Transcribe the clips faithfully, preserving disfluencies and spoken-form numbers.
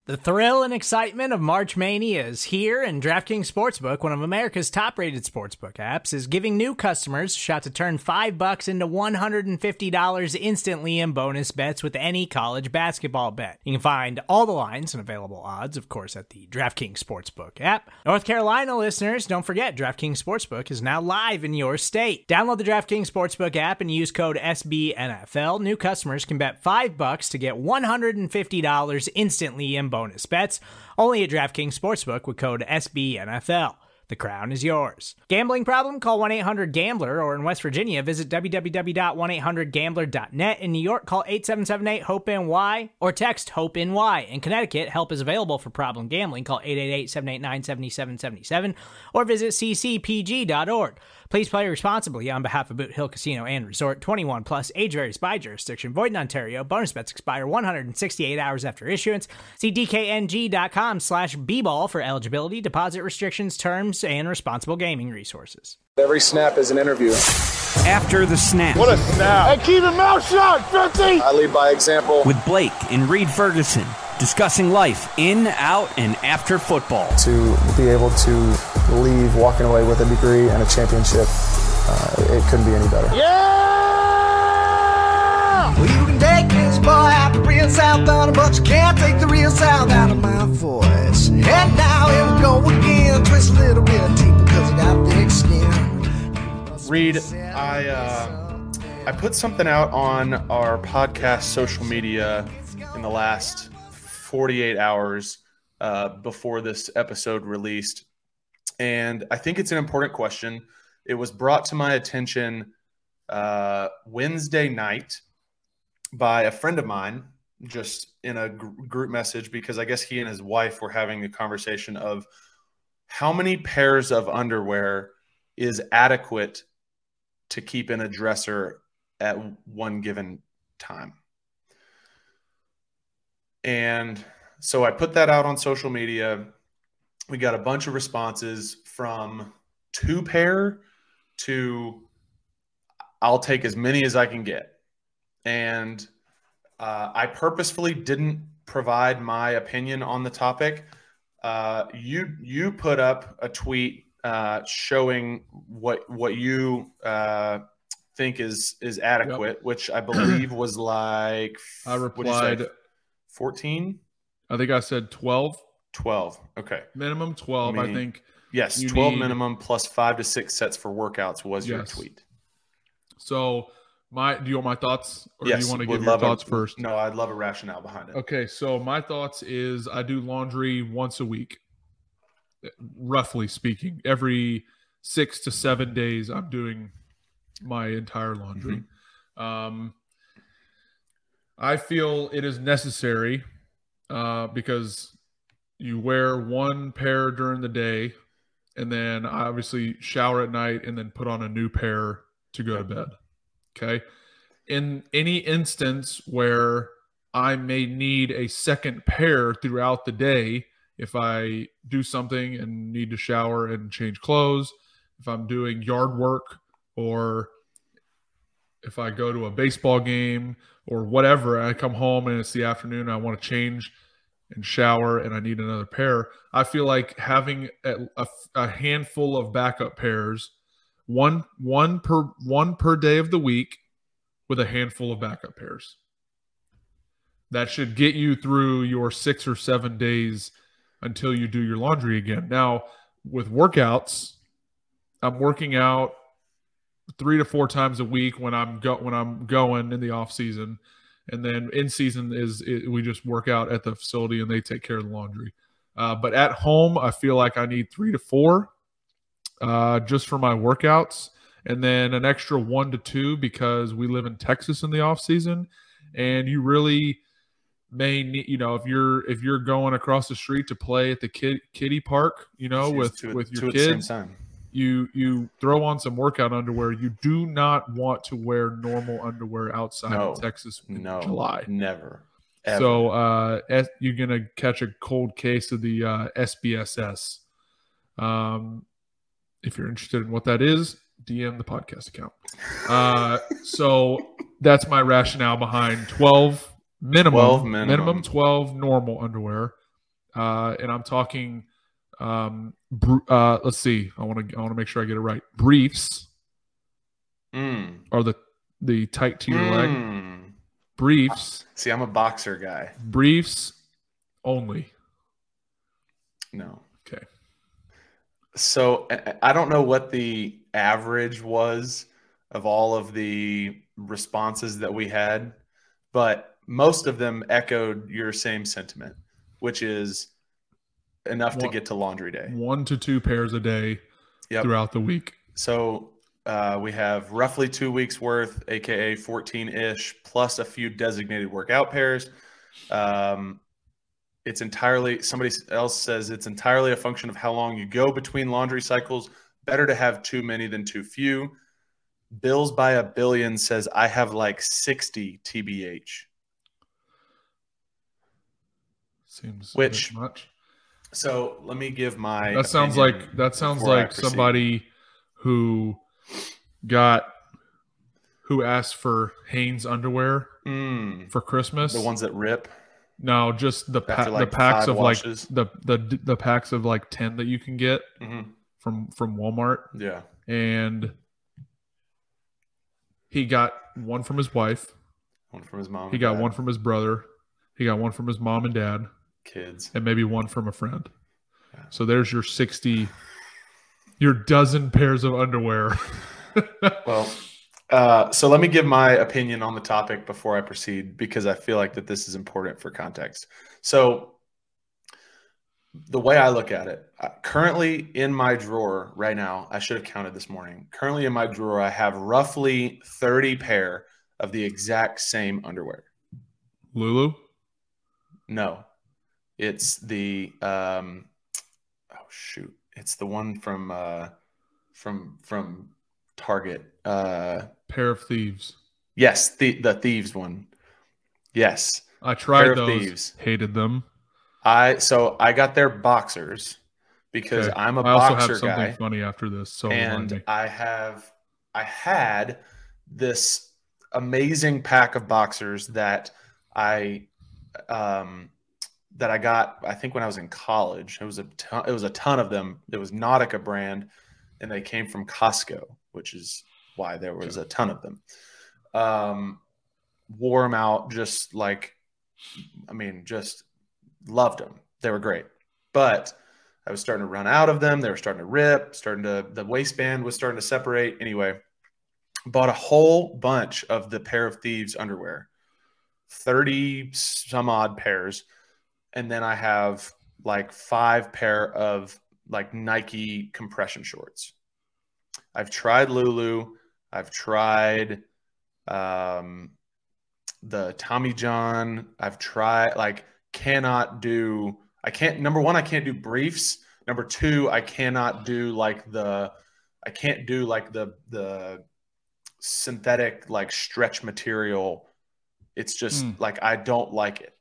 The thrill and excitement of March Mania is here, and DraftKings Sportsbook, one of America's top-rated sportsbook apps, is giving new customers a shot to turn five bucks into one hundred fifty dollars instantly in bonus bets with any college basketball bet. You can find all the lines and available odds, of course, at the DraftKings Sportsbook app. North Carolina listeners, don't forget, DraftKings Sportsbook is now live in your state. Download the DraftKings Sportsbook app and use code S B N F L. New customers can bet five bucks to get one hundred fifty dollars instantly in bonus bets, only at DraftKings Sportsbook with code S B N F L. The crown is yours. Gambling problem? Call one eight hundred gambler, or in West Virginia, visit w w w dot one eight hundred gambler dot net. In New York, call eight seven seven eight hope N Y or text HOPE-NY. In Connecticut, help is available for problem gambling. Call eight eight eight, seven eight nine, seven seven seven seven or visit c c p g dot org. Please play responsibly on behalf of Boot Hill Casino and Resort. twenty-one plus, age varies by jurisdiction. Void in Ontario. Bonus bets expire one hundred sixty-eight hours after issuance. See d k n g dot com slash b ball for eligibility, deposit restrictions, terms, and responsible gaming resources. Every snap is an interview. After the snap. What a snap. Hey, keep your mouth shut, fifty! I lead by example. With Blake and Reed Ferguson, discussing life in, out, and after football. To be able to leave walking away with a degree and a championship, uh, it couldn't be any better. Yeah! Well, you can take this boy out the real south on but you can't take the real south out of my voice. And now here we go again, twist a little bit deeper because I got thick skin. Reed, I uh, I put something out on our podcast social media in the last forty-eight hours uh, before this episode released. And I think it's an important question. It was brought to my attention uh, Wednesday night by a friend of mine, just in a gr- group message, because I guess he and his wife were having a conversation of how many pairs of underwear is adequate to keep in a dresser at one given time. And so I put that out on social media. We got a bunch of responses from two pair to I'll take as many as I can get. And uh, I purposefully didn't provide my opinion on the topic. Uh, you you put up a tweet uh, showing what what you uh, think is is adequate, yep. Which I believe was like I replied fourteen. I think I said twelve. twelve. Okay. Minimum twelve, Meaning, I think. Yes, twelve need... minimum plus five to six sets for workouts was yes. your tweet. So, my do you want my thoughts, or yes, do you want to give your thoughts a, first? No, I'd love a rationale behind it. Okay, so my thoughts is I do laundry once a week, roughly speaking. Every six to seven days, I'm doing my entire laundry. Mm-hmm. Um, I feel it is necessary uh, because you wear one pair during the day, and then obviously shower at night, and then put on a new pair to go to bed. Okay. In any instance where I may need a second pair throughout the day, if I do something and need to shower and change clothes, if I'm doing yard work, or if I go to a baseball game or whatever, I come home and it's the afternoon, I want to change and shower and I need another pair. I feel like having a, a, a handful of backup pairs, one one per one per day of the week, with a handful of backup pairs. That should get you through your six or seven days until you do your laundry again. Now, with workouts, I'm working out three to four times a week when I'm go when I'm going in the off season. And then in season is it, we just work out at the facility and they take care of the laundry. Uh, but at home, I feel like I need three to four uh, just for my workouts, and then an extra one to two because we live in Texas in the off season, and you really may need, you know, if you're if you're going across the street to play at the kid kiddie park, you know, She's with two, with your two kids. At the same time. You you throw on some workout underwear. You do not want to wear normal underwear outside no, of Texas in no, July. Never. Ever. So uh, S, you're going to catch a cold case of the uh, S B S S. Um, if you're interested in what that is, D M the podcast account. Uh, so that's my rationale behind twelve minimum, twelve minimum. minimum twelve normal underwear, uh, and I'm talking. Um, br- uh, let's see. I want to. I want to make sure I get it right. Briefs Mm. are the the tight to your Mm. leg. Briefs. See, I'm a boxer guy. Briefs only. No. Okay. So I- I don't know what the average was of all of the responses that we had, but most of them echoed your same sentiment, which is enough to One- get to laundry day. One to two pairs a day Yep. throughout the week. So uh, we have roughly two weeks worth, aka fourteen-ish, plus a few designated workout pairs. Um, it's entirely, somebody else says it's entirely a function of how long you go between laundry cycles. Better to have too many than too few. Bills by a billion says I have like sixty T B H. Seems a Which- bit much. So let me give my. That sounds opinion like that sounds before I like proceed. somebody who got who asked for Hanes underwear Mm, for Christmas. the ones that rip. No, just the pa- After, like, the packs five of washes? like the the the packs of like ten that you can get hmm from from Walmart, Yeah. and he got one from his wife. One from his mom. He and got dad, one from his brother. He got one from his mom and dad, kids. and maybe one from a friend. So there's your sixty, your dozen pairs of underwear. Well, uh, so let me give my opinion on the topic before I proceed, because I feel like that this is important for context. So the way I look at it, uh, currently in my drawer right now, I should have counted this morning. Currently in my drawer, I have roughly thirty pair of the exact same underwear. Lulu, No, it's the um, oh shoot, it's the one from uh, from from Target. Uh, pair of thieves. yes, the the thieves one. Yes, I tried Pair of those. thieves. Hated them. I so I got their boxers because Okay. I'm a I also boxer have something guy, funny after this. So remind me. and I have I had this amazing pack of boxers that I um that I got, I think, when I was in college. It was a ton, it was a ton of them. It was Nautica brand, and they came from Costco, which is why there was a ton of them. Um, wore them out, just like, I mean, just loved them. They were great, but I was starting to run out of them. They were starting to rip, starting to, the waistband was starting to separate. Anyway, bought a whole bunch of the Pair of Thieves underwear, thirty some odd pairs. And then I have like five pair of like Nike compression shorts. I've tried Lulu. I've tried um, the Tommy John. I've tried, like, cannot do, I can't, number one, I can't do briefs. Number two, I cannot do like the, I can't do like the, the synthetic, like, stretch material. It's just Mm. like, I don't like it.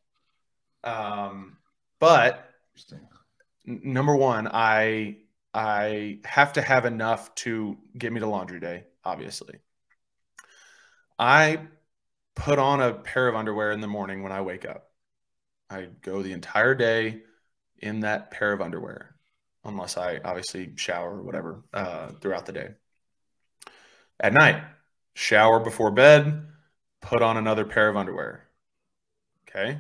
Um, but n- number one, I, I have to have enough to get me to laundry day, obviously. I put on a pair of underwear in the morning when I wake up. I go the entire day in that pair of underwear, unless I obviously shower or whatever uh, throughout the day. At night, shower before bed, put on another pair of underwear. Okay.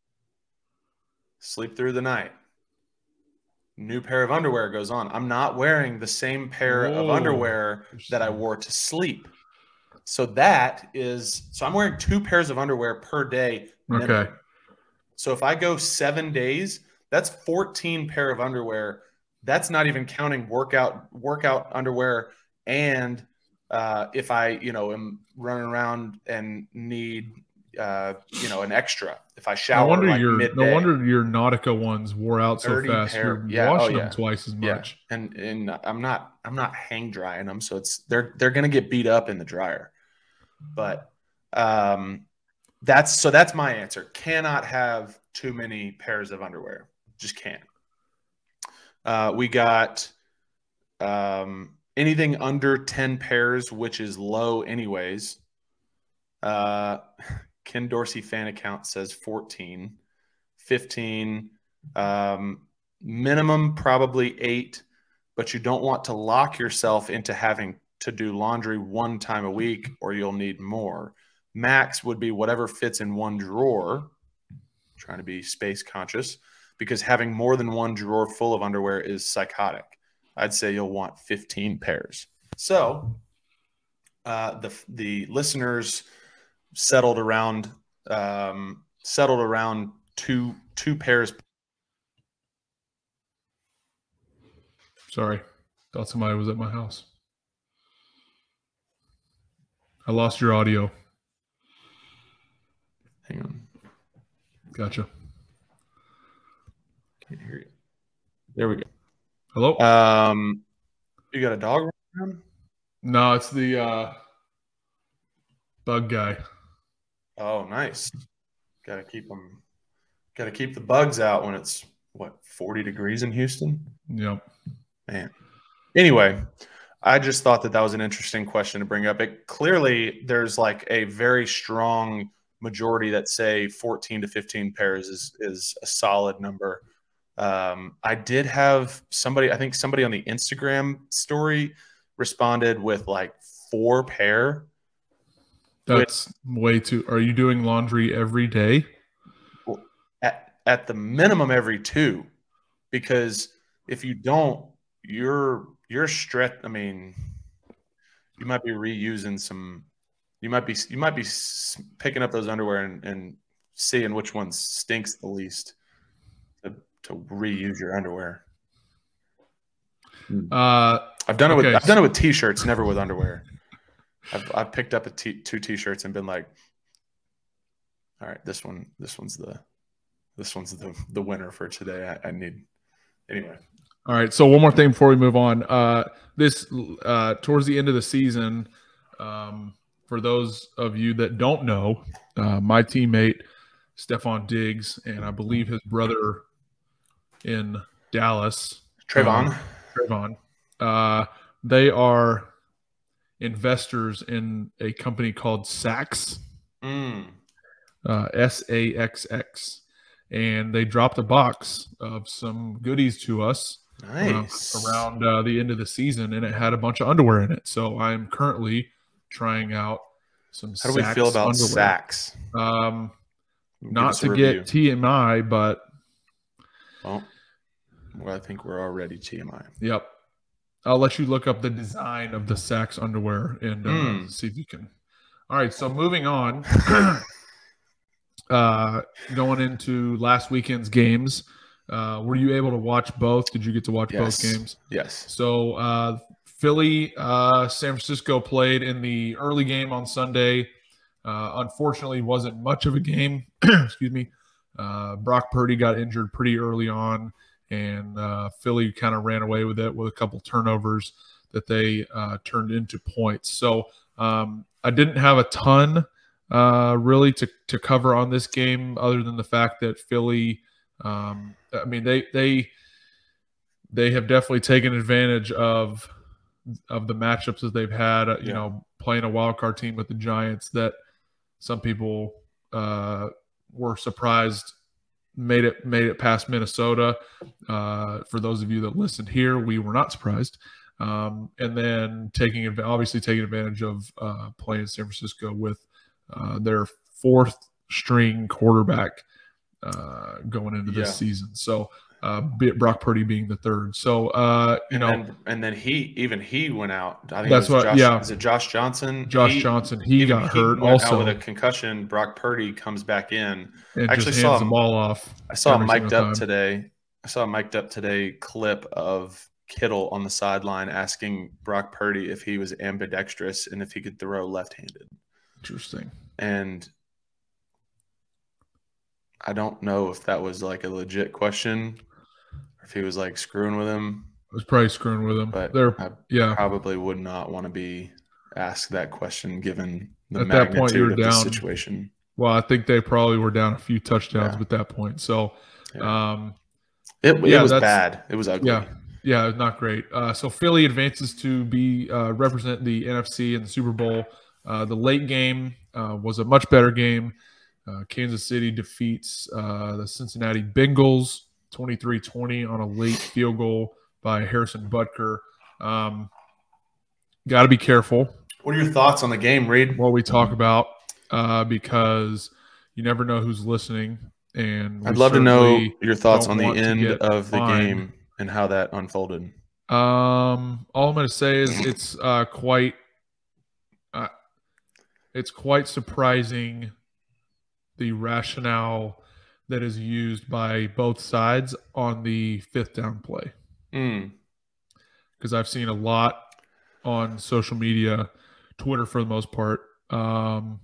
Sleep through the night. New pair of underwear goes on. I'm not wearing the same pair of Whoa. underwear that I wore to sleep. So that is, so I'm wearing two pairs of underwear per day. minimum. Okay. So if I go seven days, that's fourteen pair of underwear. That's not even counting workout workout underwear. And uh, if I, you know, am running around and need, uh, you know, an extra, if I shower No wonder like your midday. no wonder your Nautica ones wore out so thirty fast. pair- You're yeah, washing oh, yeah. them twice as Yeah, much. and and I'm not I'm not hang drying them, so it's they're they're gonna get beat up in the dryer. But um, that's so that's my answer. Cannot have too many pairs of underwear. Just can't. Uh, we got um, anything under ten pairs, which is low anyways. Uh, Ken Dorsey fan account says fourteen, fifteen. Um, minimum probably eight, but you don't want to lock yourself into having to do laundry one time a week or you'll need more. Max would be whatever fits in one drawer, trying to be space conscious, because having more than one drawer full of underwear is psychotic. I'd say you'll want fifteen pairs. So uh, the the listeners settled around um, settled around two two pairs. Sorry, thought somebody was at my house. I lost your audio. Hang on. Gotcha. Can't hear you. There we go. Hello? Um, you got a dog around? No, it's the uh, bug guy. Oh, nice. Got to keep them. Got to keep the bugs out when it's what forty degrees in Houston. Yep. Man. Anyway, I just thought that that was an interesting question to bring up. It clearly there's like a very strong majority that say fourteen to fifteen pairs is is a solid number. Um, I did have somebody, I think somebody on the Instagram story responded with like four pair. That's which, way too. Are you doing laundry every day? At, at the minimum every two, because if you don't, you're you're stretch. I mean, you might be reusing some. You might be you might be picking up those underwear and, and seeing which one stinks the least to, to reuse your underwear. Uh, I've done it okay. with I've done it with t-shirts, never with underwear. I've I've picked up a t- two t-shirts and been like, all right, this one this one's the this one's the the winner for today. I, I need anyway. All right. So one more thing before we move on. Uh, this uh, towards the end of the season. Um, For those of you that don't know, uh, my teammate, Stephon Diggs, and I believe his brother in Dallas, Trayvon, um, Trayvon, uh, they are investors in a company called Saxx, mm. uh, S A X X, and they dropped a box of some goodies to us nice. uh, around uh, the end of the season, and it had a bunch of underwear in it. So I am currently trying out some How do we feel about underwear. Saxx? Um, not to review. get T M I, but well, well, I think we're already T M I. Yep. I'll let you look up the design of the Saxx underwear and uh, mm. see if you can. All right, so moving on. uh, going into last weekend's games, uh, were you able to watch both? Did you get to watch yes. both games? Yes. So uh, Philly, uh, San Francisco played in the early game on Sunday. Uh, unfortunately, wasn't much of a game. Excuse me. Uh, Brock Purdy got injured pretty early on, and uh, Philly kind of ran away with it with a couple turnovers that they uh, turned into points. So um, I didn't have a ton uh, really to, to cover on this game, other than the fact that Philly, um, I mean, they they they have definitely taken advantage of of the matchups that they've had. Uh, you yeah. know, playing a wild card team with the Giants that some people uh, were surprised made it made it past Minnesota. Uh, for those of you that listened here, we were not surprised. Um, and then taking obviously taking advantage of uh, playing San Francisco with uh, their fourth string quarterback uh, going into this yeah. season. So uh, Brock Purdy being the third. So uh, you and know, then, and then he even he went out. I think that's it was what. Josh, yeah, is it Josh Johnson? Josh he, Johnson. He got he hurt also out with a concussion. Brock Purdy comes back in. And I actually just saw hands him, the ball off. I saw a mic'd up time. today. I saw a mic'd up today clip of Kittle on the sideline asking Brock Purdy if he was ambidextrous and if he could throw left-handed. Interesting. And I don't know if that was like a legit question or if he was like screwing with him. I was probably screwing with him. But They're, I yeah. probably would not want to be asked that question given the at that point, you're of down. the situation. Well, I think they probably were down a few touchdowns Yeah. at that point. So, yeah. um, it, it yeah, was that's, bad. It was ugly. Yeah. Yeah, not great. Uh, so Philly advances to be uh, represent the N F C in the Super Bowl. Uh, the late game uh, was a much better game. Uh, Kansas City defeats uh, the Cincinnati Bengals twenty-three twenty on a late field goal by Harrison Butker. Um, got to be careful. What are your thoughts on the game, Reed? What we talk about, uh, because you never know who's listening. And I'd love to know your thoughts don't on the want to end get of the fined. game and how that unfolded. Um, all I'm going to say is it's uh, quite, uh, it's quite surprising the rationale that is used by both sides on the fifth down play. Mm. Because I've seen a lot on social media, Twitter for the most part, um,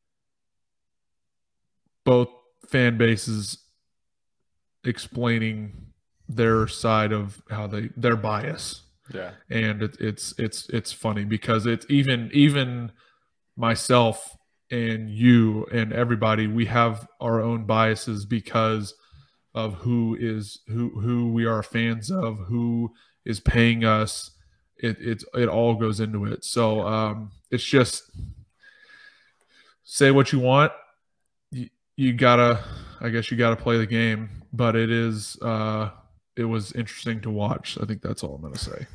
both fan bases explaining their side of how they their bias. Yeah, and it, it's it's it's funny because it's even even myself and you and everybody, we have our own biases because of who is who who we are fans of, who is paying us. It it it all goes into it. So um, it's just say what you want. You, you gotta, I guess you gotta play the game. But it is uh, it was interesting to watch. I think that's all I'm gonna say.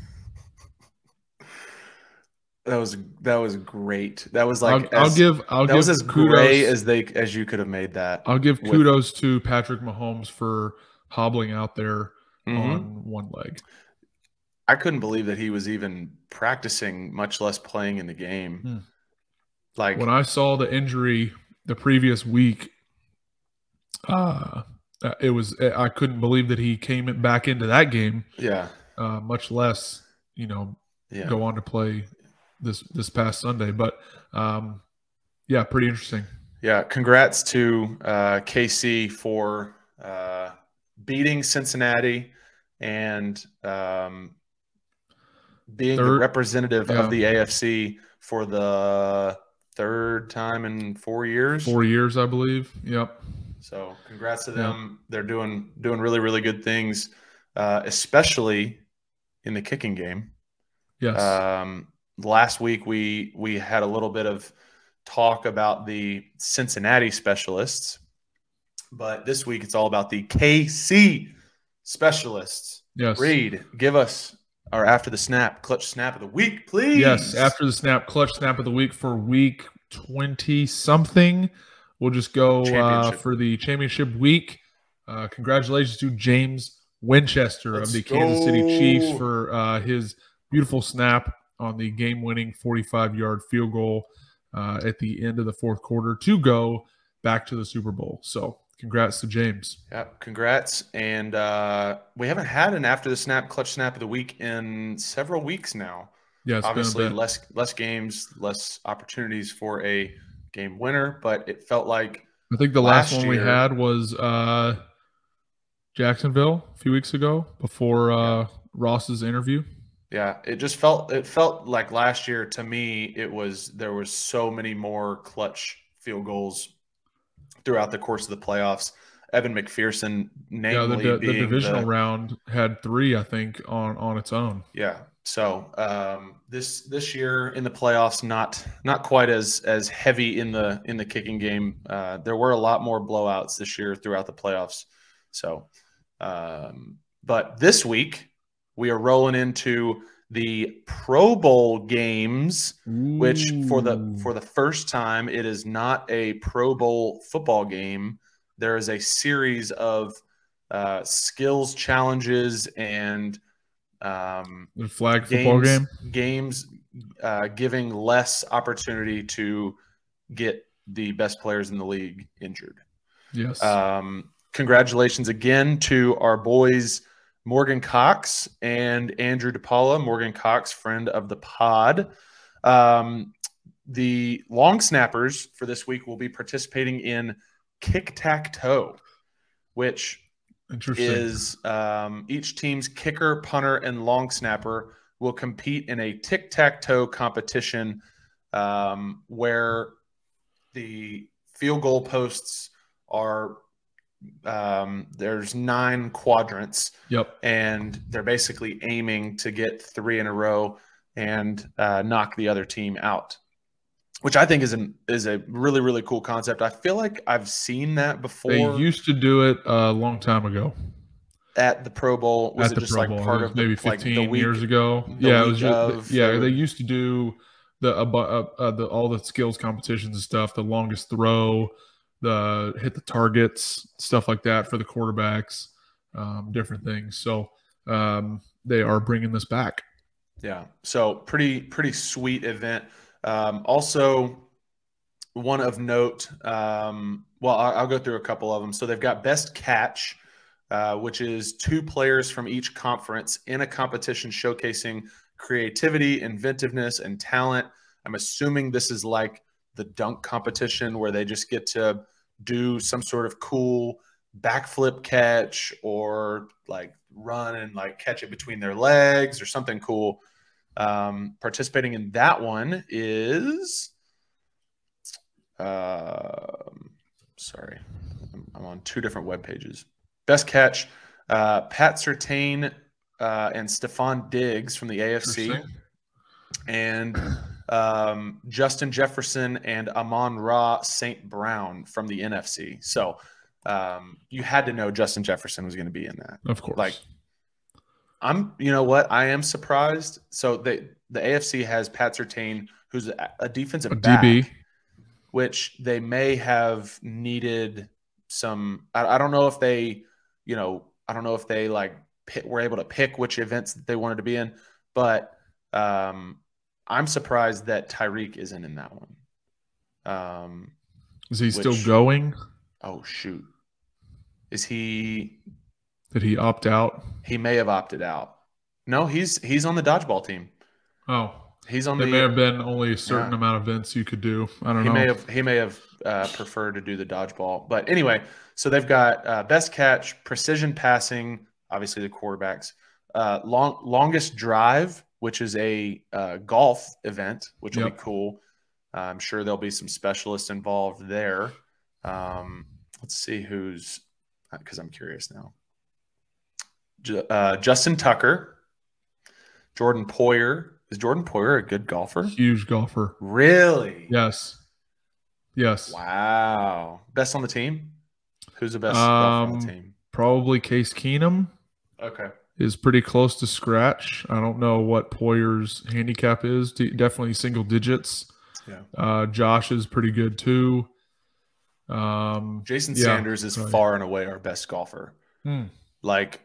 That was that was great. That was like I'll, as, I'll give I'll that give was as kudos, gray as they as you could have made that. I'll give with, kudos to Patrick Mahomes for hobbling out there mm-hmm. on one leg. I couldn't believe that he was even practicing, much less playing in the game. Hmm. Like when I saw the injury the previous week, uh, it was I couldn't believe that he came back into that game. Yeah, uh, much less you know yeah. go on to play this this past Sunday. But um, yeah, pretty interesting. Yeah, congrats to uh, K C for uh, beating Cincinnati and um, being Third, the representative yeah. of the A F C for the third time in four years. Four years, I believe. Yep. So congrats to them. Yep. They're doing doing really, really good things, uh, especially in the kicking game. Yes. Um, last week we we had a little bit of talk about the Cincinnati specialists, but this week it's all about the K C specialists. Yes. Reed, give us our after the snap clutch snap of the week, please. Yes, after the snap clutch snap of the week for week twenty something. We'll just go uh, for the championship week. Uh, congratulations to James Winchester Let's of the go. Kansas City Chiefs for uh, his beautiful snap on the game-winning forty-five yard field goal uh, at the end of the fourth quarter to go back to the Super Bowl. So congrats to James. Yeah, congrats. And uh, we haven't had an after the snap clutch snap of the week in several weeks now. Yeah, it's obviously been a bit. less less games, less opportunities for a game winner, but it felt like I think the last, last one year, we had was uh, Jacksonville a few weeks ago before uh, yeah. Ross's interview. Yeah, it just felt it felt like last year to me. It was there was so many more clutch field goals throughout the course of the playoffs. Evan McPherson, namely yeah, the, the, being the divisional the, round had three, I think, on on its own. Yeah. So um, this this year in the playoffs, not not quite as as heavy in the in the kicking game. Uh, there were a lot more blowouts this year throughout the playoffs. So, um, but this week we are rolling into the Pro Bowl games, Ooh. which for the for the first time it is not a Pro Bowl football game. There is a series of uh, skills challenges and um, the flag games, football game games uh, giving less opportunity to get the best players in the league injured. Yes. Um, congratulations again to our boys Morgan Cox and Andrew DePaula. Morgan Cox, friend of the pod. Um, the long snappers for this week will be participating in kick-tack-toe, which is um, each team's kicker, punter, and long snapper will compete in a tic-tac-toe competition um, where the field goal posts are um, there's nine quadrants. Yep. And they're basically aiming to get three in a row and uh, knock the other team out, which I think is an is a really, really cool concept. I feel like I've seen that before. They used to do it a long time ago. at the Pro Bowl? Was at it the just Pro like Bowl. part It was of maybe the, like, the fifteen week, years ago. the Yeah, it week was just, of yeah. the- They used to do the, uh, uh, uh, the all the skills competitions and stuff, the longest throw, the hit the targets, stuff like that for the quarterbacks, um, different things. So um, they are bringing this back. Yeah. So pretty pretty sweet event. Um, also, one of note. Um, well, I'll, I'll go through a couple of them. So they've got best catch, uh, which is two players from each conference in a competition showcasing creativity, inventiveness, and talent. I'm assuming this is like the dunk competition where they just get to do some sort of cool backflip catch or like run and like catch it between their legs or something cool. Um, participating in that one is, uh, sorry, I'm, I'm on two different web pages. Best catch, uh, Pat Surtain uh, and Stephon Diggs from the A F C, and um, Justin Jefferson and Amon-Ra Saint Brown from the N F C. So um, you had to know Justin Jefferson was going to be in that. Of course. Like, I'm, you know what? I am surprised. So they, the A F C has Pat Surtain, who's a, a defensive A back, D B. which they may have needed some. I, I don't know if they, you know, I don't know if they like pick, were able to pick which events that they wanted to be in, but um, I'm surprised that Tyreek isn't in that one. Um, Is he which, still going? Oh shoot, is he? Did he opt out? He may have opted out. No, he's he's on the dodgeball team. Oh, he's on there the. may have been only a certain yeah. amount of events you could do. I don't he know. May have, he may have uh, preferred to do the dodgeball. But anyway, so they've got uh, best catch, precision passing, obviously the quarterbacks, uh, long longest drive, which is a uh, golf event, which will Yep. be cool. Uh, I'm sure there'll be some specialists involved there. Um, let's see who's – because I'm curious now. Uh, Justin Tucker, Jordan Poyer. Is Jordan Poyer a good golfer? Huge golfer. Really? Yes. Yes. Wow. Best on the team? Who's the best golfer on Um, the team? Probably Case Keenum Okay. is pretty close to scratch. I don't know what Poyer's handicap is. D- Definitely single digits. Yeah. Uh, Josh is pretty good too. Um, Jason yeah, Sanders is right. far and away our best golfer. Hmm. Like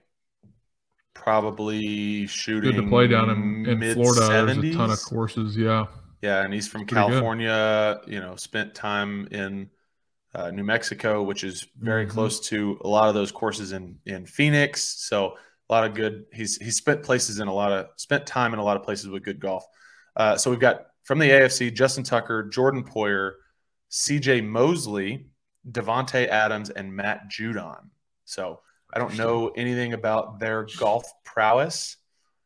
probably shooting Good to play down in, in Florida. There's a ton of mid-seventies. courses. Yeah. Yeah, and he's from Pretty good. California, you know, spent time in uh, New Mexico, which is very Mhm. close to a lot of those courses in in Phoenix. So a lot of good. He's he's spent places in a lot of spent time in a lot of places with good golf. Uh, so we've got from the A F C, Justin Tucker, Jordan Poyer, C J Mosley, Devontae Adams, and Matt Judon. So I don't know anything about their golf prowess.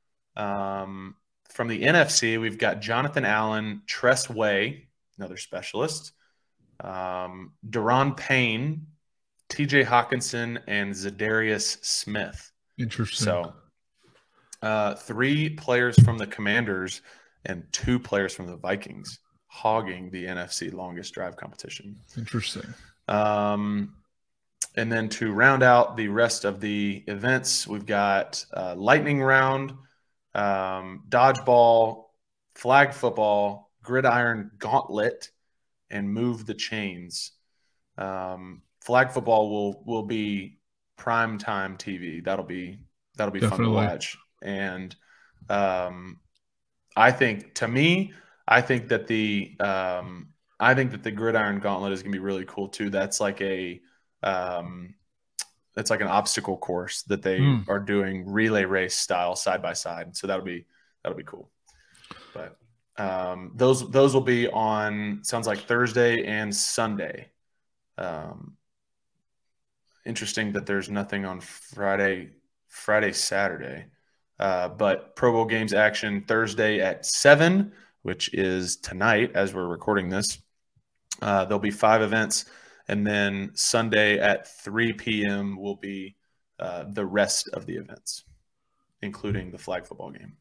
Um, from the N F C, we've got Jonathan Allen, Tress Way, another specialist, um, Deron Payne, T J Hawkinson, and Zadarius Smith. Interesting. So uh, three players from the Commanders and two players from the Vikings hogging the N F C longest drive competition. Interesting. Um, and then to round out the rest of the events, we've got uh, lightning round, um, dodgeball, flag football, gridiron gauntlet, and move the chains. Um, flag football will will be prime time T V. That'll be that'll be Definitely. fun to watch. And um, I think, to me, I think that the um, I think that the gridiron gauntlet is going to be really cool too. That's like a um, that's like an obstacle course that they Mm. are doing relay race style side by side. So that'll be that'll be cool. But um, those those will be on, sounds like Thursday and Sunday. Um, interesting that there's nothing on Friday, Friday, Saturday. Uh, but Pro Bowl games action Thursday at seven, which is tonight as we're recording this. Uh, there'll be five events. And then Sunday at three p.m. will be uh, the rest of the events, including the flag football game.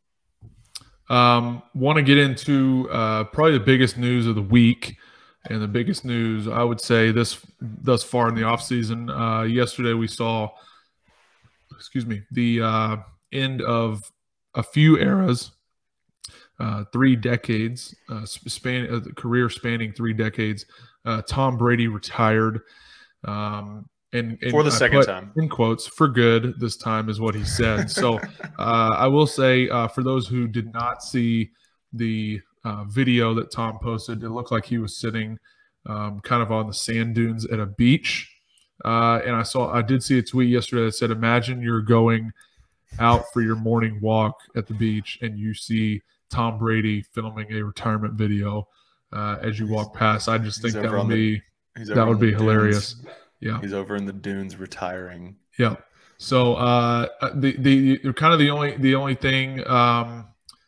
Um, want to get into uh, probably the biggest news of the week, and the biggest news I would say this thus far in the offseason. Uh, yesterday we saw excuse me, the uh, end of a few eras, uh, three decades, uh, span uh, career spanning three decades. Uh, Tom Brady retired, um, and, and for the I second put time, in quotes, for good this time is what he said. So uh, I will say, uh, for those who did not see the uh, video that Tom posted, it looked like he was sitting um, kind of on the sand dunes at a beach. Uh, and I saw, I did see a tweet yesterday that said, imagine you're going out for your morning walk at the beach and you see Tom Brady filming a retirement video uh, as you walk past. I just think that would be, the, that would be hilarious. Yeah. He's over in the dunes retiring. Yeah. So uh, the, the, kind of the only, the only thing um,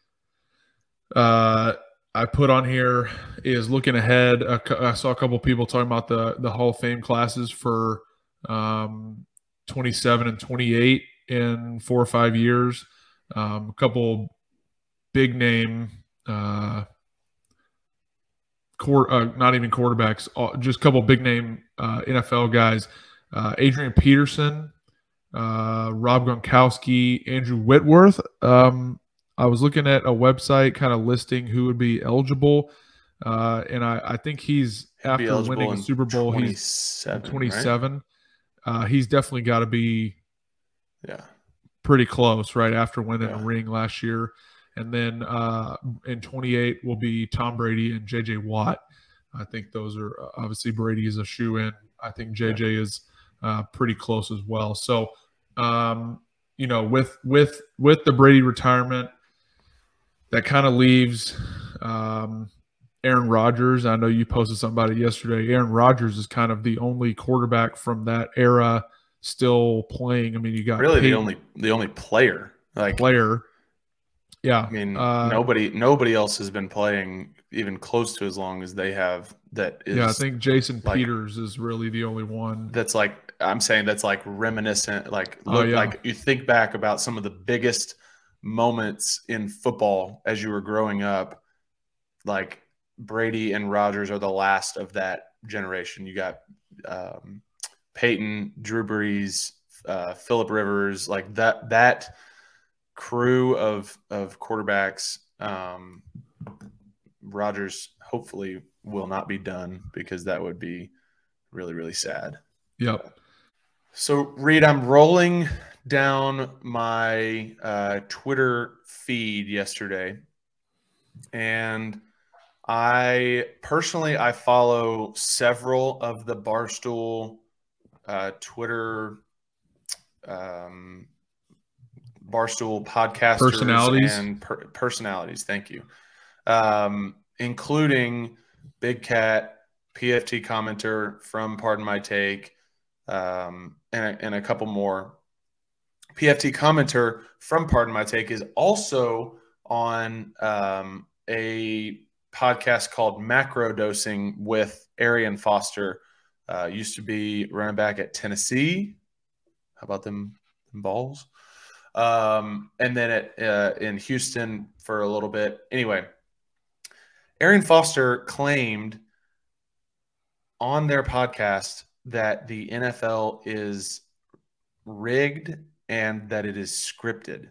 uh, I put on here is looking ahead. Uh, I saw a couple of people talking about the the Hall of Fame classes for um, twenty-seven and twenty-eight in four or five years. Um, a couple big name, uh, court, uh, not even quarterbacks, just a couple big name uh, N F L guys. Uh, Adrian Peterson, uh, Rob Gronkowski, Andrew Whitworth. Um, I was looking at a website kind of listing who would be eligible, uh, and I, I think he's after winning a Super Bowl, he's twenty-seven. Right? Uh, he's definitely got to be yeah, pretty close, right, after winning yeah. a ring last year. And then uh, in twenty-eight will be Tom Brady and J J Watt. I think those are – obviously Brady is a shoe-in. I think J J yeah. is uh, pretty close as well. So, um, you know, with with with the Brady retirement – that kind of leaves um, Aaron Rodgers. I know you posted something about it yesterday. Aaron Rodgers is kind of the only quarterback from that era still playing. I mean, you got really Peyton, the only the only player like player. Yeah, I mean, uh, nobody nobody else has been playing even close to as long as they have. That is, yeah, I think Jason like, Peters is really the only one. That's like I'm saying that's like reminiscent. Like look, oh, yeah. like you think back about some of the biggest moments in football as you were growing up, like Brady and Rodgers are the last of that generation. You got um, Peyton, Drew Brees, uh, Phillip Rivers, like that that crew of of quarterbacks. Um, Rodgers hopefully will not be done because that would be really really sad. Yep. So Reed, I'm rolling down my uh, Twitter feed yesterday, and I personally I follow several of the Barstool uh, Twitter um, Barstool podcasters personalities and per- personalities. Thank you, um, including Big Cat, P F T commenter from Pardon My Take, um, and, and a couple more. P F T commenter from Pardon My Take is also on um, a podcast called Macro Dosing with Arian Foster. Uh, used to be running back at Tennessee. How about them, them balls? Um, and then at, uh, in Houston for a little bit. Anyway, Arian Foster claimed on their podcast that the N F L is rigged and that it is scripted.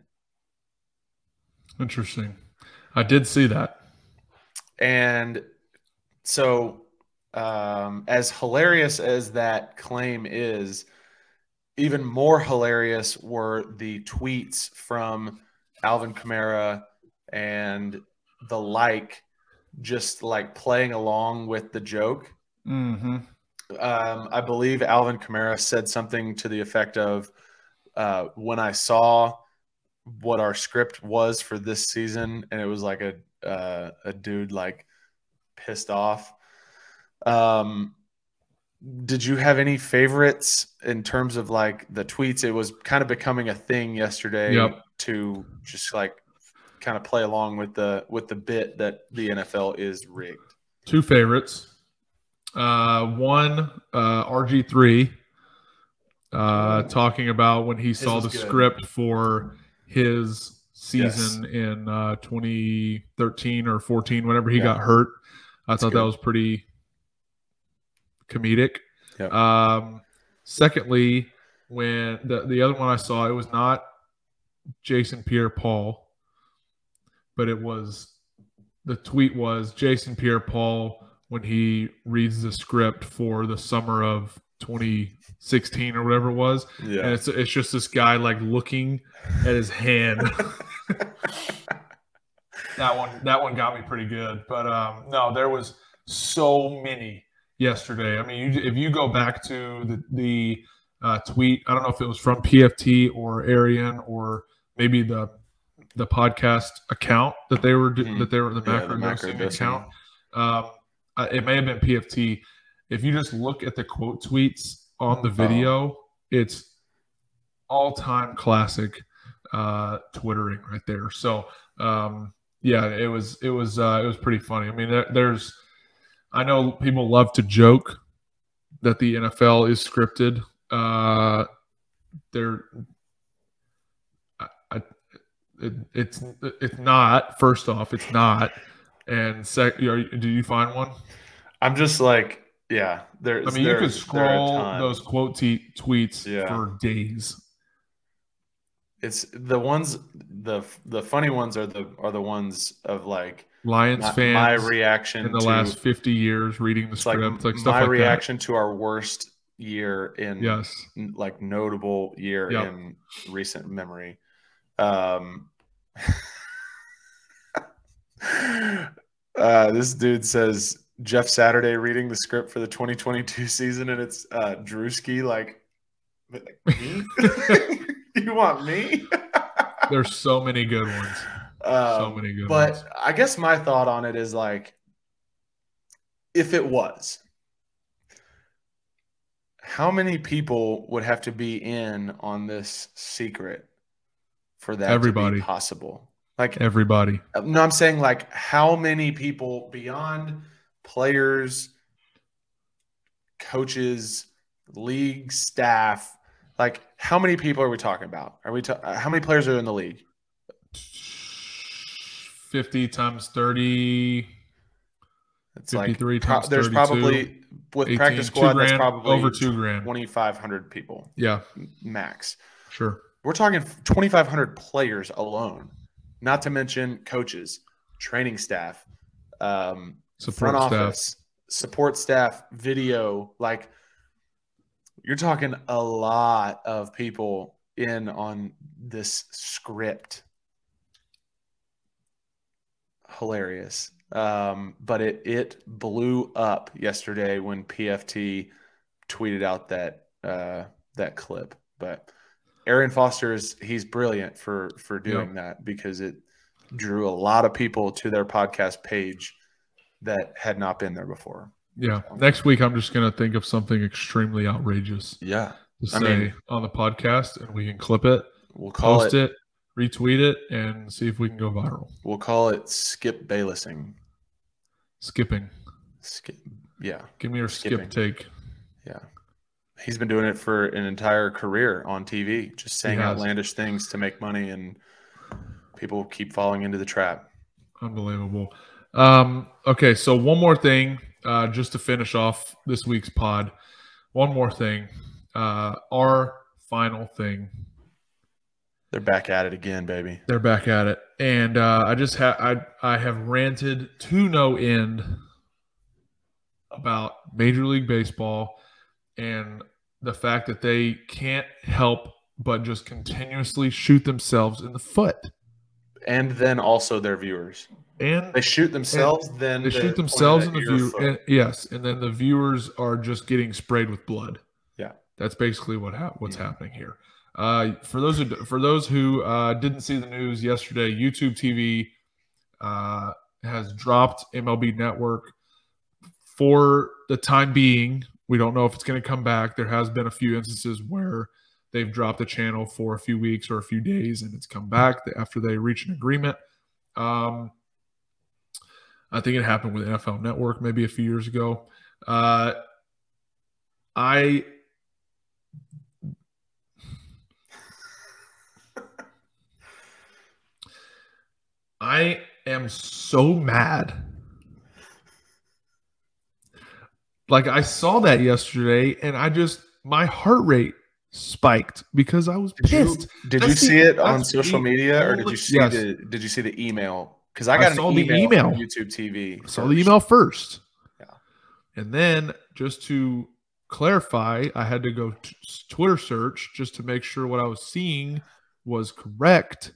Interesting. I did see that. And so um, as hilarious as that claim is, even more hilarious were the tweets from Alvin Kamara and the like, just like playing along with the joke. Mm-hmm. Um, I believe Alvin Kamara said something to the effect of, Uh, when I saw what our script was for this season, and it was like a uh, a dude like pissed off. Um, did you have any favorites in terms of like the tweets? It was kind of becoming a thing yesterday yep. to just like kind of play along with the with the bit that the N F L is rigged. Two favorites. Uh, one, uh, R G three. Uh, talking about when he saw the good. script for his season yes. in uh, twenty thirteen or fourteen, whenever he yeah. got hurt. I That's thought good. that was pretty comedic. Yep. Um, secondly, when the, the other one I saw, it was not Jason Pierre-Paul, but it was the tweet was Jason Pierre-Paul when he reads the script for the summer of twenty sixteen or whatever it was. Yeah. And it's it's just this guy like looking at his hand. that one that one got me pretty good. But um, no, there was so many yesterday. I mean, you, if you go back to the the uh, tweet, I don't know if it was from P F T or Arian or maybe the the podcast account that they were mm-hmm. that they were the yeah, macro, the macro dosing account. Um, it may have been P F T. If you just look at the quote tweets on the video, oh. it's all-time classic uh, Twittering right there. So um, yeah, it was it was uh, it was pretty funny. I mean, there, there's I know people love to joke that the N F L is scripted. Uh, they're I, I, it, it's it's not. First off, it's not. And sec, do you find one? I'm just like, yeah. There's. I mean, there, you could scroll those quote t- tweets yeah. for days. It's the ones, the the funny ones are the are the ones of like Lions my, fans. My reaction in the to, last fifty years reading the script, like, like stuff my like reaction that. to our worst year in yes, like notable year yep. in recent memory. Um. Uh, this dude says Jeff Saturday reading the script for the twenty twenty-two season, and it's uh, Drewski. Like, me? You want me? There's so many good ones. Um, so many good but ones. But I guess my thought on it is like, if it was, how many people would have to be in on this secret for that Everybody. to be possible? Like everybody. No, I'm saying like how many people beyond players, coaches, league staff, like how many people are we talking about? Are we ta- how many players are in the league? fifty times thirty. It's like pro- times there's probably with eighteen, practice squad that's grand, probably over two grand. twenty-five hundred people. Yeah. Max. Sure. We're talking twenty-five hundred players alone. Not to mention coaches, training staff, um, support front staff. office, support staff, video. Like, you're talking a lot of people in on this script. Hilarious. Um, but it it blew up yesterday when P F T tweeted out that uh, that clip. But Arian Foster is he's brilliant for for doing yeah. that because it drew a lot of people to their podcast page that had not been there before. Yeah. Next week I'm just gonna think of something extremely outrageous. Yeah. To say I mean, on the podcast, and we can clip it, we'll call post it, it, retweet it, and see if we can go viral. We'll call it Skip Baylessing. Skipping. Skip. Yeah. Give me your Skipping. skip take. Yeah. He's been doing it for an entire career on T V, just saying outlandish things to make money, and people keep falling into the trap. Unbelievable. Um, okay, so one more thing, uh, just to finish off this week's pod. One more thing. Uh, our final thing. They're back at it again, baby. They're back at it. And uh, I just have I I have ranted to no end about Major League Baseball and the fact that they can't help but just continuously shoot themselves in the foot. And then also their viewers. And they shoot themselves, then they shoot themselves in the view. Yes, and then the viewers are just getting sprayed with blood. Yeah, that's basically what ha- what's yeah. happening here. Uh, for those who, for those who uh, didn't see the news yesterday, YouTube T V uh, has dropped M L B Network for the time being. We don't know if it's going to come back. There has been a few instances where they've dropped the channel for a few weeks or a few days, and it's come back after they reach an agreement. Um, I think it happened with N F L Network maybe a few years ago. Uh, I I am so mad. Like, I saw that yesterday, and I just, my heart rate spiked because I was Did you, pissed. did That's you see the- it on that's social the media, or did only- you see Yes. the Did you see the email? Because I I got saw an the email, email. from YouTube T V. I saw the email first. Yeah. And then just to clarify, I had to go to Twitter search just to make sure what I was seeing was correct.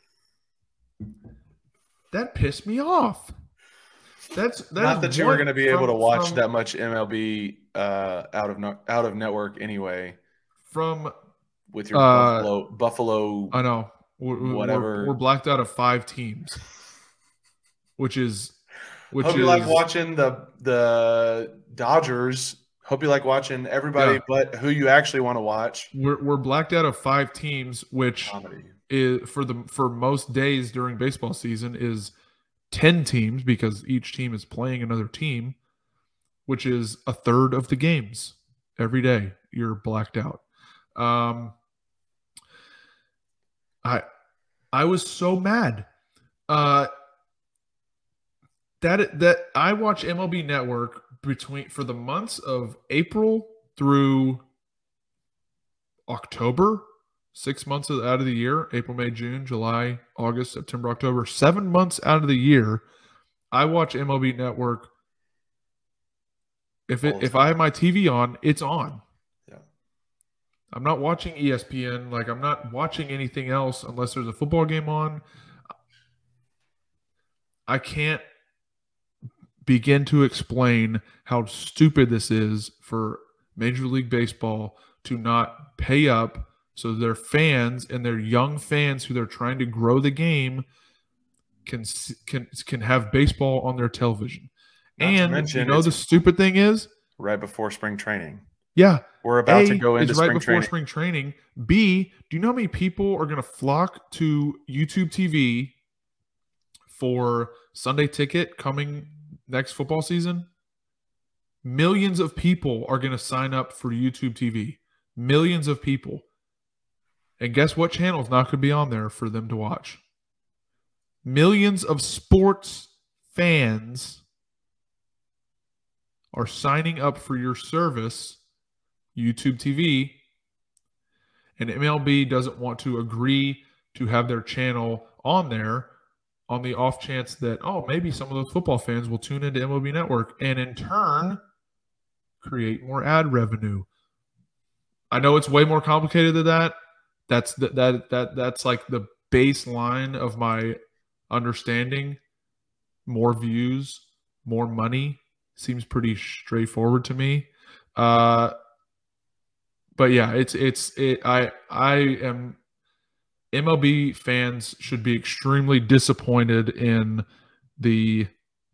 That pissed me off. That's that Not is that you one were going to be from- able to watch from- that much M L B uh, out of no, out of network anyway from with your Uh, Buffalo Buffalo. I know we're, we're- Whatever. we're blacked out of five teams, which is which Hope is you like watching the the Dodgers. Hope you like watching everybody, Yeah. but who you actually want to watch. we're we're blacked out of five teams, which Comedy. is for the for most days during baseball season is ten teams because each team is playing another team, which is a third of the games every day. You're blacked out. Um, I I was so mad. Uh, that that I watch M L B Network between for the months of April through October, six months of, out of the year, April, May, June, July, August, September, October, seven months out of the year, I watch M L B Network. If it, All the if I have my T V on, it's on. Yeah. I'm not watching E S P N. Like I'm not watching anything else unless there's a football game on. I can't begin to explain how stupid this is for Major League Baseball to not pay up so their fans and their young fans who they're trying to grow the game can can can have baseball on their television. Not to and mention you know the it's- stupid thing is, Right before spring training. yeah, We're about A, to go into it's right spring before training. spring training. B, do you know how many people are going to flock to YouTube T V for Sunday Ticket coming next football season? Millions of people are going to sign up for YouTube T V. Millions of people. And guess what channel is not going to be on there for them to watch? Millions of sports fans are signing up for your service, YouTube T V, and M L B doesn't want to agree to have their channel on there on the off chance that, oh, maybe some of those football fans will tune into M L B Network and in turn create more ad revenue. I know it's way more complicated than that. That's the, that that that's like the baseline of my understanding. More views, more money seems pretty straightforward to me. Uh, but yeah, it's it's it. I I am M L B fans should be extremely disappointed in the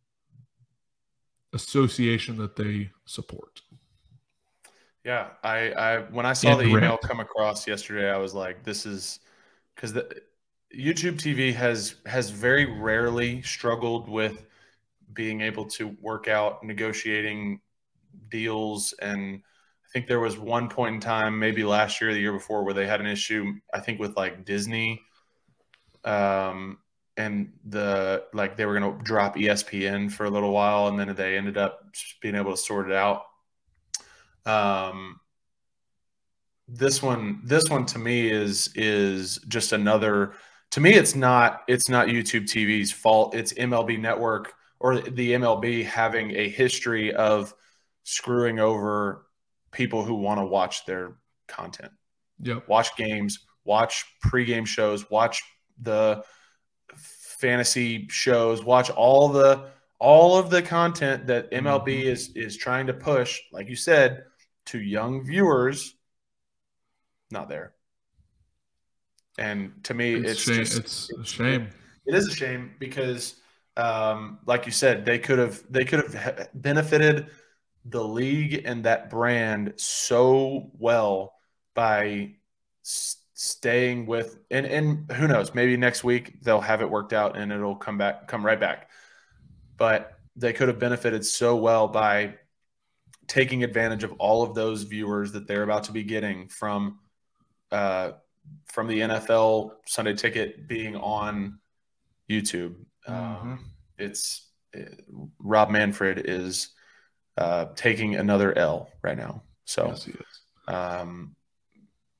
association that they support. Yeah, I, I when I saw the Incorrect. email come across yesterday, I was like, "This is," because the YouTube T V has has very rarely struggled with being able to work out negotiating deals, and I think there was one point in time, maybe last year or the year before, where they had an issue, I think with like Disney, um, and the like they were going to drop E S P N for a little while, and then they ended up being able to sort it out. Um, this one, this one to me is is just another. To me, it's not it's not YouTube T V's fault. It's M L B Network or the M L B having a history of screwing over people who want to watch their content. Yep. Watch games, watch pregame shows, watch the fantasy shows, watch all the all of the content that M L B Mm-hmm. is is trying to push, like you said, to young viewers. Not there. And to me, It's, it's, shame. just it's a shame. it is a shame because, um, like you said, they could have they could have benefited the league and that brand so well by s- staying with and and who knows, maybe next week they'll have it worked out and it'll come back, come right back. But they could have benefited so well by taking advantage of all of those viewers that they're about to be getting from uh, from the N F L Sunday Ticket being on YouTube. Um, Mm-hmm. It's it, Rob Manfred is uh, taking another L right now. So Yes, he is. um,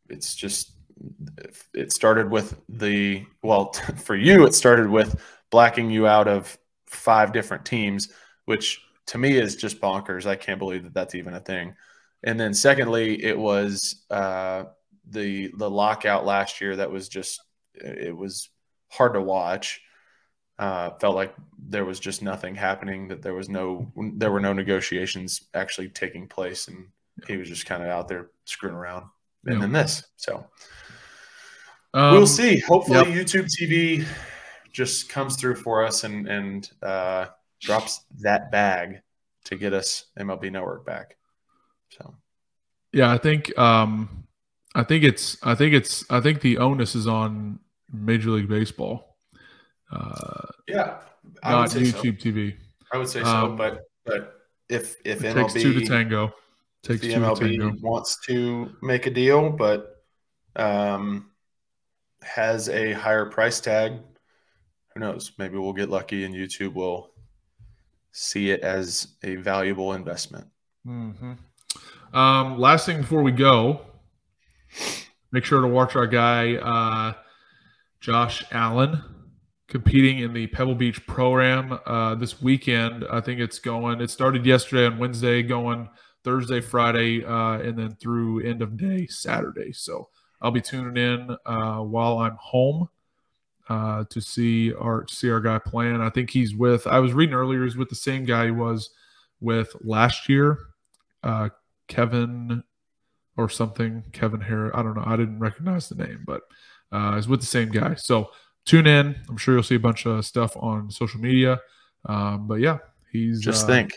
it's just it started with the well for you it started with blacking you out of five different teams, which to me is just bonkers. I can't believe that that's even a thing. And then secondly, it was uh, the the lockout last year that was just it was hard to watch. Uh, felt like there was just nothing happening, that there was no there were no negotiations actually taking place, and he was just kind of out there screwing around. And Yeah. then this, so Um, we'll see. Hopefully, yep. YouTube T V just comes through for us and and uh, drops that bag to get us M L B Network back. So, Yeah, I think um, I think it's I think it's I think the onus is on Major League Baseball, uh, yeah, I not would say YouTube so. T V. I would say so, Um, but but if if It M L B takes two to tango. if Takes the two M L to B tango. wants to make a deal, but um, has a higher price tag, who knows? Maybe we'll get lucky and YouTube will see it as a valuable investment. Mm-hmm. Um, last thing before we go, make sure to watch our guy uh, Josh Allen competing in the Pebble Beach Pro-Am uh, this weekend. I think it's going. It started yesterday on Wednesday, going Thursday, Friday, uh, and then through end of day Saturday. So I'll be tuning in uh, while I'm home uh, to see our to see our guy playing. I think he's with. I was reading earlier. He's with the same guy he was with last year, uh, Kevin or something. Kevin Harris. I don't know. I didn't recognize the name, but uh, he's with the same guy. So tune in. I'm sure you'll see a bunch of stuff on social media. Um, but yeah, he's Just uh, think,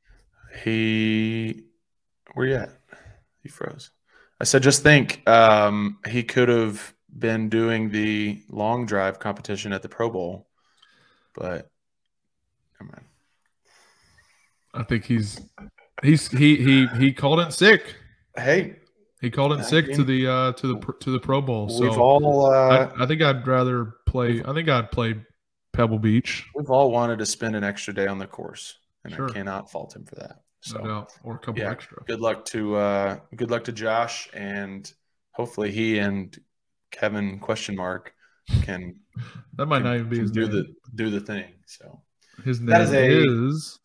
he where you at? He froze. I said, just think, um, he could have been doing the long drive competition at the Pro Bowl, but come on. I think he's he's he he he called in sick. Hey, He called in I sick mean, to the uh, to the to the Pro Bowl. So we've all uh, I, I think I'd rather play. I think I'd play Pebble Beach. we've all wanted to spend an extra day on the course, and Sure. I cannot fault him for that. So No doubt, or a couple yeah, extra. good luck to uh, good luck to Josh, and hopefully he and Kevin question mark can That might can, not even be can his do name. the do the thing. So His name That is a- is.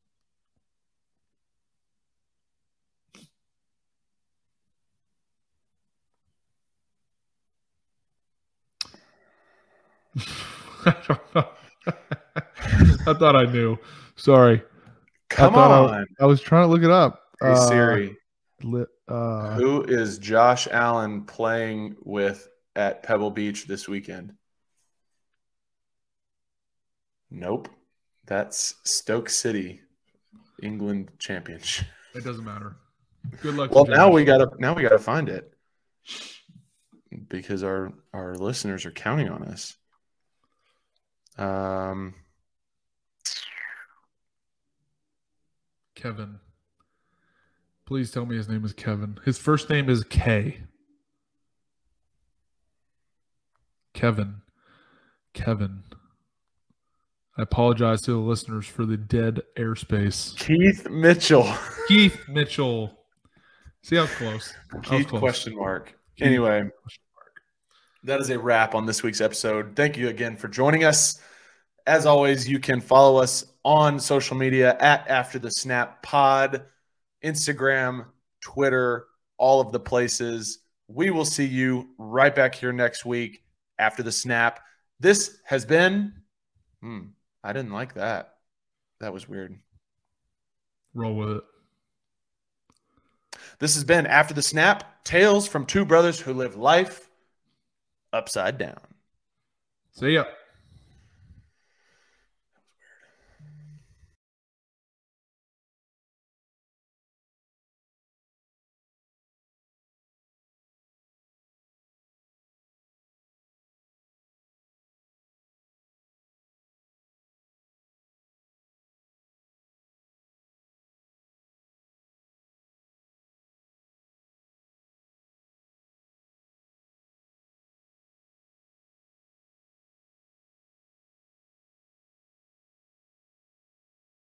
I don't know. I thought I knew. Sorry. come I thought on, I, I was trying to look it up. hey Uh, Siri, li- uh, who is Josh Allen playing with at Pebble Beach this weekend? Nope, that's Stoke City, England Championship. it doesn't matter. Good luck. Well, to now Josh. we gotta now we gotta find it because our our listeners are counting on us. Um, Kevin. Please tell me his name is Kevin. His first name is K. Kevin. Kevin. I apologize to the listeners for the dead airspace. Keith Mitchell. Keith Mitchell. See how close. I was Keith close. question mark. Keith Anyway, question mark. that is a wrap on this week's episode. Thank you again for joining us. As always, you can follow us on social media at After the Snap Pod, Instagram, Twitter, all of the places. We will see you right back here next week after the snap. This has been, hmm, I didn't like that. That was weird. Roll with it. This has been After the Snap, tales from two brothers who live life upside down. See ya.